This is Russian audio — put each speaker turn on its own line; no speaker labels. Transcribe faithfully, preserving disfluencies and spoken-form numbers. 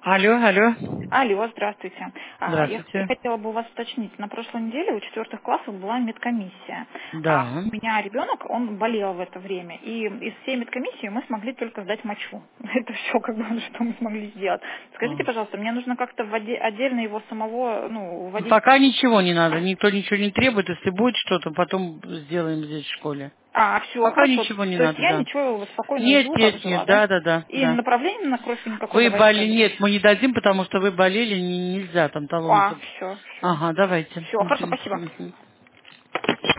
Алло, алло.
Алло, здравствуйте. А, Я х-
Здравствуйте.
хотела бы у вас уточнить. На прошлой неделе у четвертых классов была медкомиссия. А
Да.
у меня ребенок, он болел в это время. И из всей медкомиссии мы смогли только сдать мочу. Это все, как бы, что мы смогли сделать. Скажите,
А.
пожалуйста, мне нужно как-то в оде- отдельно его самого, ну, вводить.
Пока ничего не надо, никто ничего не требует. Если будет что-то, потом сделаем здесь в школе.
А, все,
Пока
хорошо.
ничего не
То есть
надо,
я
да.
ничего спокойно
Нет,
иду, так
нет,
жила,
нет,
да?
да, да, да,
И
да.
направления на кровь вы никакого
Вы
давать не
болели,
дадите.
нет, мы не дадим, потому что вы болели, не- нельзя там талон.
А, все, все.
Ага, давайте.
Все, хорошо,
Мгм,
спасибо.
мгм.